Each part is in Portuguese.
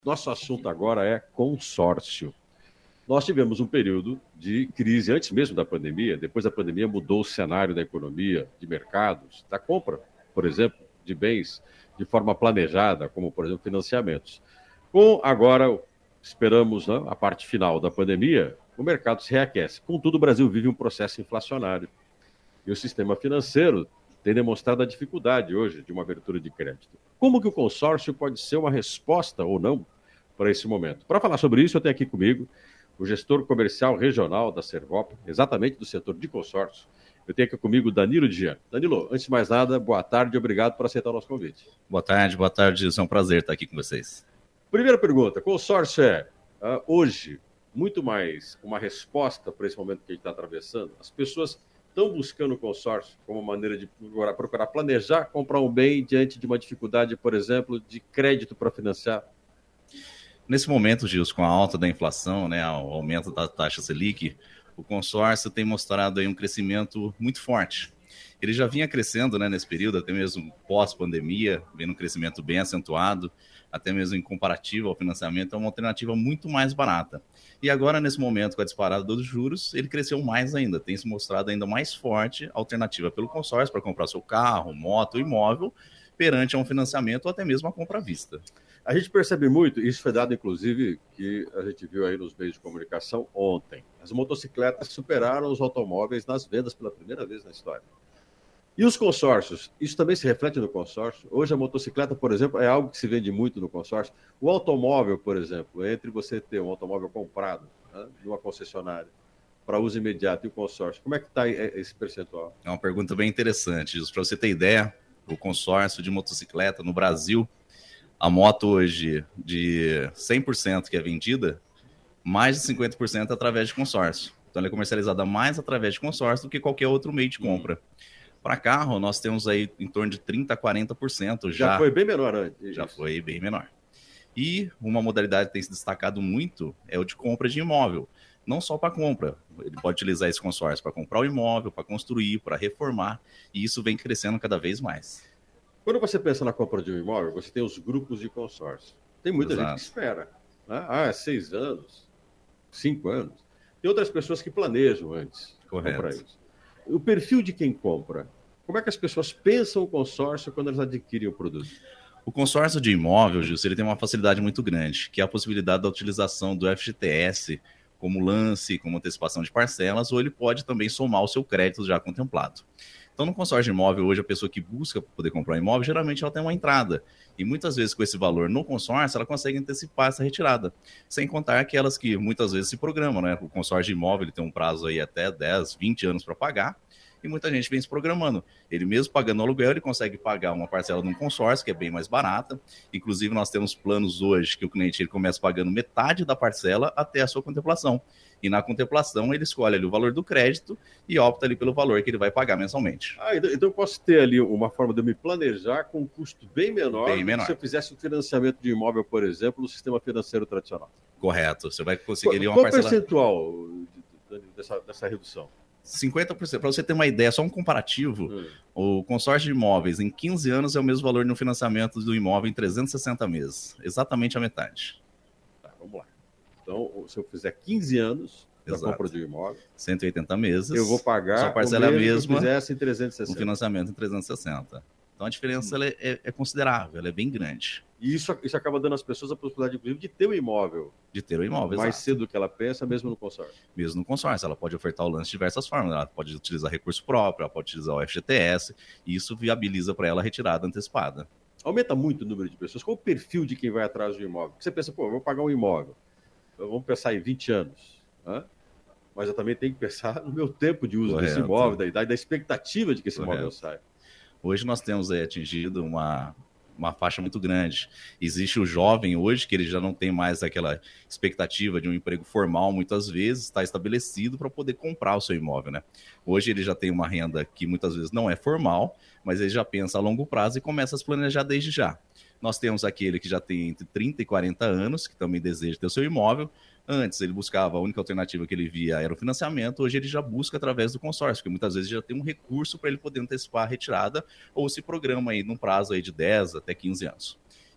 Nosso assunto agora é consórcio. Nós tivemos um período de crise antes mesmo da pandemia. Depois da pandemia mudou o cenário da economia, de mercados, da compra, por exemplo, de bens de forma planejada, como, por exemplo, financiamentos. Com agora, esperamos, né, a parte final da pandemia, o mercado se reaquece. Contudo, o Brasil vive um processo inflacionário. E o sistema financeiro tem demonstrado a dificuldade hoje de uma abertura de crédito. Como que o consórcio pode ser uma resposta ou não para esse momento? Para falar sobre isso, eu tenho aqui comigo o gestor comercial regional da Servop, exatamente do setor de consórcio. Eu tenho aqui comigo o Danilo Dian. Danilo, antes de mais nada, boa tarde e obrigado por aceitar o nosso convite. Boa tarde. É um prazer estar aqui com vocês. Primeira pergunta, consórcio hoje, muito mais uma resposta para esse momento que a gente está atravessando? As pessoas estão buscando o consórcio como maneira de procurar planejar, comprar um bem diante de uma dificuldade, por exemplo, de crédito para financiar? Nesse momento, Gilson, com a alta da inflação, né, o aumento da taxa Selic, o consórcio tem mostrado aí um crescimento muito forte. Ele já vinha crescendo, né, nesse período, até mesmo pós-pandemia, vendo um crescimento bem acentuado, até mesmo em comparativo ao financiamento, é uma alternativa muito mais barata. E agora, nesse momento, com a disparada dos juros, ele cresceu mais ainda, tem se mostrado ainda mais forte a alternativa pelo consórcio para comprar seu carro, moto, imóvel, perante a um financiamento ou até mesmo a compra à vista. A gente percebe muito, isso foi dado inclusive que a gente viu aí nos meios de comunicação ontem. As motocicletas superaram os automóveis nas vendas pela primeira vez na história. E os consórcios, isso também se reflete no consórcio? Hoje a motocicleta, por exemplo, é algo que se vende muito no consórcio. O automóvel, por exemplo, entre você ter um automóvel comprado, né, de uma concessionária para uso imediato e o consórcio, como é que está esse percentual? É uma pergunta bem interessante, para você ter ideia, o consórcio de motocicleta no Brasil, a moto hoje de 100% que é vendida, mais de 50% através de consórcio. Então ela é comercializada mais através de consórcio do que qualquer outro meio de compra. Para carro, nós temos aí em torno de 30% a 40%. Já foi bem menor antes. Já foi bem menor. E uma modalidade que tem se destacado muito é o de compra de imóvel. Não só para compra, ele pode utilizar esse consórcio para comprar o imóvel, para construir, para reformar, e isso vem crescendo cada vez mais. Quando você pensa na compra de um imóvel, você tem os grupos de consórcio. Tem muita gente que espera. Né? 6 anos, 5 anos. Tem outras pessoas que planejam antes. Correto. Comprar isso. O perfil de quem compra, como é que as pessoas pensam o consórcio quando elas adquirem o produto? O consórcio de imóvel, Gilson, ele tem uma facilidade muito grande, que é a possibilidade da utilização do FGTS como lance, como antecipação de parcelas, ou ele pode também somar o seu crédito já contemplado. Então, no consórcio de imóvel, hoje, a pessoa que busca poder comprar um imóvel, geralmente ela tem uma entrada. E muitas vezes, com esse valor no consórcio, ela consegue antecipar essa retirada. Sem contar aquelas que muitas vezes se programam, né? O consórcio de imóvel ele tem um prazo aí até 10, 20 anos para pagar. E muita gente vem se programando. Ele mesmo pagando aluguel, ele consegue pagar uma parcela de um consórcio, que é bem mais barata. Inclusive, nós temos planos hoje que o cliente ele começa pagando metade da parcela até a sua contemplação. E na contemplação, ele escolhe ali o valor do crédito e opta ali pelo valor que ele vai pagar mensalmente. Então eu posso ter ali uma forma de eu me planejar com um custo bem menor do que se eu fizesse um financiamento de imóvel, por exemplo, no sistema financeiro tradicional. Correto. Você vai conseguir ali uma parcela... Qual o percentual dessa redução? 50%. Para você ter uma ideia, só um comparativo, o consórcio de imóveis em 15 anos é o mesmo valor no financiamento do imóvel em 360 meses. Exatamente a metade. Tá, vamos lá. Então, se eu fizer 15 anos da compra de um imóvel, 180 meses, eu vou pagar sua parcela é a mesma, se eu fizesse em 360. O financiamento em 360. Então, a diferença ela é considerável, ela é bem grande. E isso acaba dando às pessoas a possibilidade, inclusive, de ter um imóvel. De ter um imóvel, mais cedo do que ela pensa, mesmo no consórcio. Mesmo no consórcio. Ela pode ofertar o lance de diversas formas. Ela pode utilizar recurso próprio, ela pode utilizar o FGTS, e isso viabiliza para ela a retirada antecipada. Aumenta muito o número de pessoas. Qual o perfil de quem vai atrás do imóvel? Porque você pensa, eu vou pagar um imóvel. Vamos pensar em 20 anos. Né? Mas eu também tenho que pensar no meu tempo de uso desse imóvel, da idade, da expectativa de que esse imóvel saia. Hoje nós temos atingido uma faixa muito grande. Existe o jovem hoje, que ele já não tem mais aquela expectativa de um emprego formal, muitas vezes, está estabelecido para poder comprar o seu imóvel, né? Hoje ele já tem uma renda que muitas vezes não é formal, mas ele já pensa a longo prazo e começa a se planejar desde já. Nós temos aquele que já tem entre 30 e 40 anos, que também deseja ter o seu imóvel. Antes ele buscava, a única alternativa que ele via era o financiamento, hoje ele já busca através do consórcio, porque muitas vezes já tem um recurso para ele poder antecipar a retirada ou se programa aí num prazo aí de 10 até 15 anos.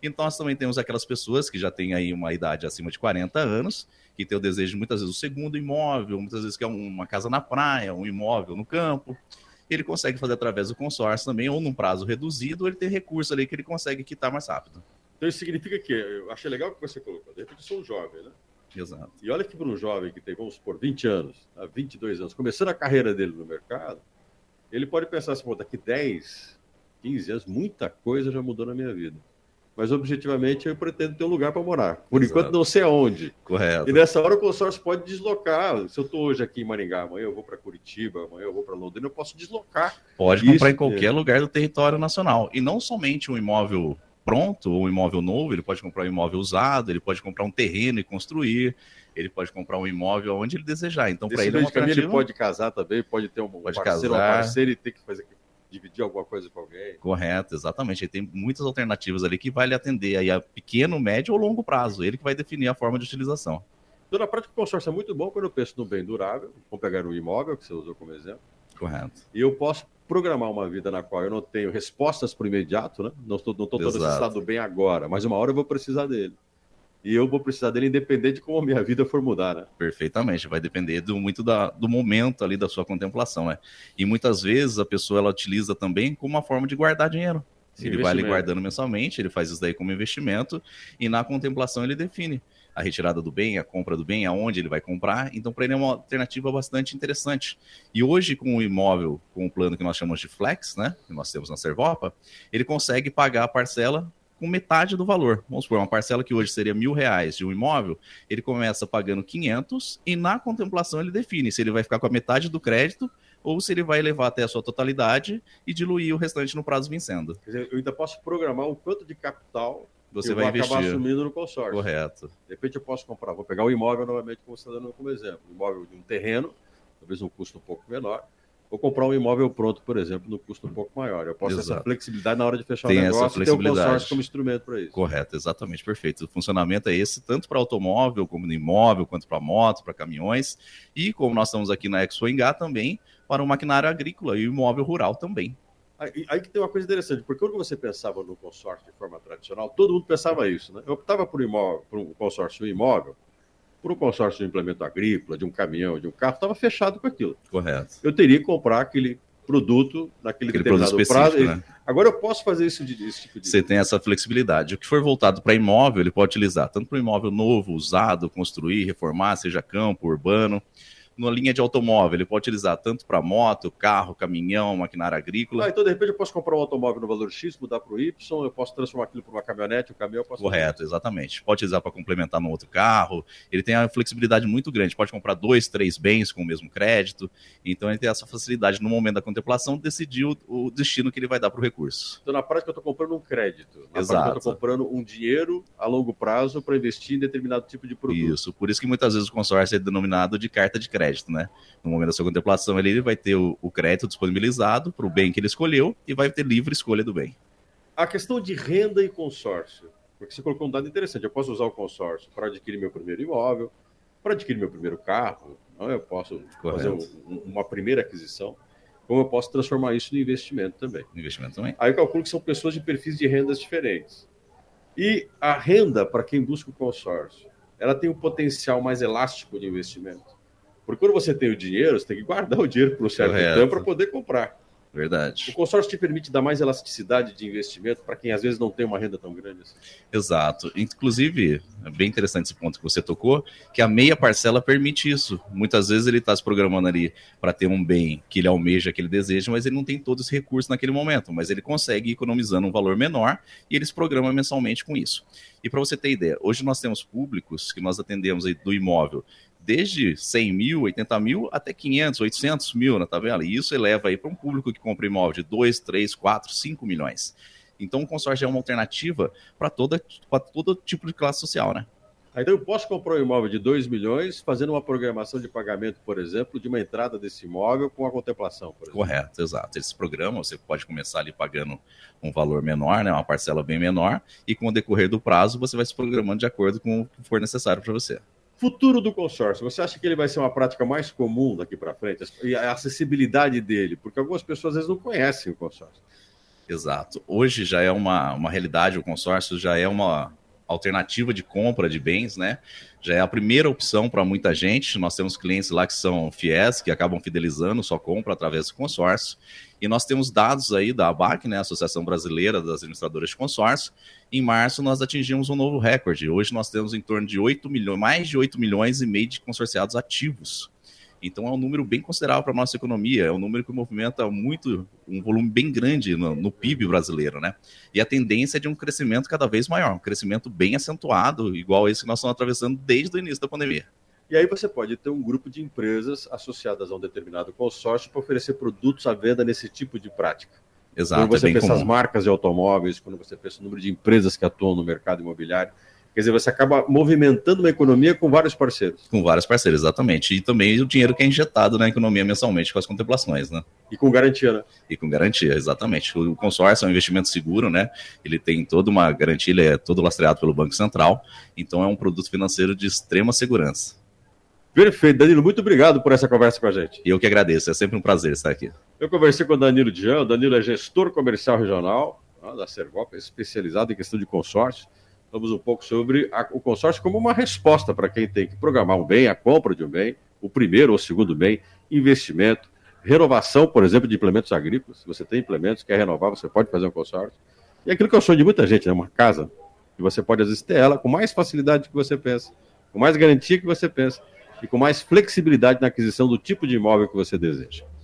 Então, nós também temos aquelas pessoas que já têm aí uma idade acima de 40 anos, que tem o desejo, muitas vezes, o segundo imóvel, muitas vezes que é uma casa na praia, um imóvel no campo. Ele consegue fazer através do consórcio também, ou num prazo reduzido, ou ele tem recurso ali que ele consegue quitar mais rápido. Então, isso significa que, eu achei legal o que você colocou, de repente eu sou um jovem, né? Exato. E olha que para um jovem que tem, vamos supor, 20 anos, 22 anos, começando a carreira dele no mercado, ele pode pensar assim, pô, daqui 10, 15 anos, muita coisa já mudou na minha vida. Mas, objetivamente, eu pretendo ter um lugar para morar. Por enquanto, não sei aonde. Correto. E nessa hora, o consórcio pode deslocar. Se eu estou hoje aqui em Maringá, amanhã eu vou para Curitiba, amanhã eu vou para Londrina, eu posso deslocar. Pode comprar em qualquer lugar do território nacional. E não somente um imóvel pronto, ou um imóvel novo, ele pode comprar um imóvel usado, ele pode comprar um terreno e construir, ele pode comprar um imóvel onde ele desejar. Então, para ele é uma alternativa. Ele pode casar também, pode ter um parceiro, uma parceira e ter que dividir alguma coisa com alguém. Correto, exatamente. Ele tem muitas alternativas ali que vai lhe atender aí a pequeno, médio ou longo prazo. Ele que vai definir a forma de utilização. Então, na prática, o consórcio é muito bom quando eu penso no bem durável. Vamos pegar um imóvel, que você usou como exemplo. Correto. E eu posso programar uma vida na qual eu não tenho respostas para o imediato, né? Não estou todo necessitado do bem agora, mas uma hora eu vou precisar dele. E eu vou precisar dele independente de como a minha vida for mudar, né? Perfeitamente, vai depender muito do momento ali da sua contemplação, né? E muitas vezes a pessoa ela utiliza também como uma forma de guardar dinheiro. Ele vai ali guardando mensalmente, ele faz isso daí como investimento e na contemplação ele define a retirada do bem, a compra do bem, aonde ele vai comprar. Então, para ele é uma alternativa bastante interessante. E hoje, com o imóvel, com o plano que nós chamamos de Flex, né, que nós temos na Servopa, ele consegue pagar a parcela com metade do valor. Vamos supor, uma parcela que hoje seria R$1.000 de um imóvel, ele começa pagando 500 e na contemplação ele define se ele vai ficar com a metade do crédito ou se ele vai levar até a sua totalidade e diluir o restante no prazo vencendo. Quer dizer, eu ainda posso programar o quanto de capital você vai investir. Acabar assumindo no consórcio. Correto. De repente eu posso comprar, vou pegar um imóvel novamente, como você está dando como exemplo, um imóvel de um terreno, talvez um custo um pouco menor, vou comprar um imóvel pronto, por exemplo, no custo um pouco maior. Eu posso ter essa flexibilidade na hora de fechar o negócio e ter o consórcio como instrumento para isso. Correto, exatamente, perfeito. O funcionamento é esse, tanto para automóvel, como no imóvel, quanto para moto, para caminhões, e como nós estamos aqui na Expo Engá também, para o maquinário agrícola e o imóvel rural também. Aí que tem uma coisa interessante, porque quando você pensava no consórcio de forma tradicional, todo mundo pensava isso, né? Eu optava por um consórcio imóvel, por um consórcio de um implemento agrícola, de um caminhão, de um carro, estava fechado com aquilo. Correto. Eu teria que comprar aquele produto naquele determinado prazo. Né? Agora eu posso fazer esse tipo de... Você tem essa flexibilidade. O que for voltado para imóvel, ele pode utilizar tanto para um imóvel novo, usado, construir, reformar, seja campo, urbano. Na linha de automóvel, ele pode utilizar tanto para moto, carro, caminhão, maquinária agrícola. Então, de repente, eu posso comprar um automóvel no valor X, mudar para o Y, eu posso transformar aquilo para uma caminhonete, um caminhão, eu posso... Correto, exatamente. Pode utilizar para complementar no outro carro. Ele tem uma flexibilidade muito grande. Pode comprar 2, 3 bens com o mesmo crédito. Então, ele tem essa facilidade no momento da contemplação de decidir o destino que ele vai dar para o recurso. Então, na prática, eu estou comprando um crédito. Na Exato. prática, eu estou comprando um dinheiro a longo prazo para investir em determinado tipo de produto. Isso. Por isso que muitas vezes o consórcio é denominado de carta de crédito, né? No momento da sua contemplação, ele vai ter o crédito disponibilizado para o bem que ele escolheu e vai ter livre escolha do bem. A questão de renda e consórcio, porque você colocou um dado interessante. Eu posso usar o consórcio para adquirir meu primeiro imóvel, para adquirir meu primeiro carro, não? Eu posso fazer uma primeira aquisição, como eu posso transformar isso em investimento também. Investimento também. Aí eu calculo que são pessoas de perfis de rendas diferentes. E a renda, para quem busca o consórcio, ela tem um potencial mais elástico de investimento. Porque quando você tem o dinheiro, você tem que guardar o dinheiro por um certo tempo para poder comprar. Verdade. O consórcio te permite dar mais elasticidade de investimento para quem às vezes não tem uma renda tão grande assim. Exato. Inclusive, é bem interessante esse ponto que você tocou, que a meia parcela permite isso. Muitas vezes ele está se programando ali para ter um bem que ele almeja, que ele deseja, mas ele não tem todos os recursos naquele momento, mas ele consegue ir economizando um valor menor e ele se programa mensalmente com isso. E para você ter ideia, hoje nós temos públicos que nós atendemos aí do imóvel desde 100 mil, 80 mil, até 500, 800 mil na tabela. E isso eleva aí para um público que compra imóvel de 2, 3, 4, 5 milhões. Então o consórcio é uma alternativa para todo tipo de classe social, né? Então eu posso comprar um imóvel de 2 milhões fazendo uma programação de pagamento, por exemplo, de uma entrada desse imóvel com a contemplação, por exemplo. Correto, exato. Esse programa você pode começar ali pagando um valor menor, né, uma parcela bem menor, e com o decorrer do prazo você vai se programando de acordo com o que for necessário para você. Futuro do consórcio, você acha que ele vai ser uma prática mais comum daqui para frente? E a acessibilidade dele? Porque algumas pessoas às vezes não conhecem o consórcio. Exato. Hoje já é uma realidade, o consórcio já é uma alternativa de compra de bens, né? Já é a primeira opção para muita gente. Nós temos clientes lá que são fiéis, que acabam fidelizando sua compra através do consórcio. E nós temos dados aí da ABAC, né, Associação Brasileira das Administradoras de Consórcio. Em março nós atingimos um novo recorde. Hoje nós temos em torno de 8 milhões, mais de 8 milhões e meio de consorciados ativos. Então é um número bem considerável para a nossa economia, é um número que movimenta muito, um volume bem grande no PIB brasileiro, né? E a tendência é de um crescimento cada vez maior, um crescimento bem acentuado, igual esse que nós estamos atravessando desde o início da pandemia. E aí você pode ter um grupo de empresas associadas a um determinado consórcio para oferecer produtos à venda nesse tipo de prática. Exato, quando você pensa comum. as marcas de automóveis, quando você pensa o número de empresas que atuam no mercado imobiliário, quer dizer, você acaba movimentando uma economia com vários parceiros. Com vários parceiros, exatamente. E também o dinheiro que é injetado na economia mensalmente com as contemplações, né? E com garantia, né? E com garantia, exatamente. O consórcio é um investimento seguro, né? Ele tem toda uma garantia, ele é todo lastreado pelo Banco Central, então é um produto financeiro de extrema segurança. Perfeito, Danilo, muito obrigado por essa conversa com a gente. E eu que agradeço, é sempre um prazer estar aqui. Eu conversei com o Danilo Djan, o Danilo é gestor comercial regional da Servop, especializado em questão de consórcio. Falamos um pouco sobre o consórcio como uma resposta para quem tem que programar um bem, a compra de um bem, o primeiro ou segundo bem, investimento, renovação, por exemplo, de implementos agrícolas. Se você tem implementos, quer renovar, você pode fazer um consórcio. E aquilo que é o sonho de muita gente, né? Uma casa, que você pode às vezes ter ela com mais facilidade do que você pensa, com mais garantia que você pensa, e com mais flexibilidade na aquisição do tipo de imóvel que você deseja.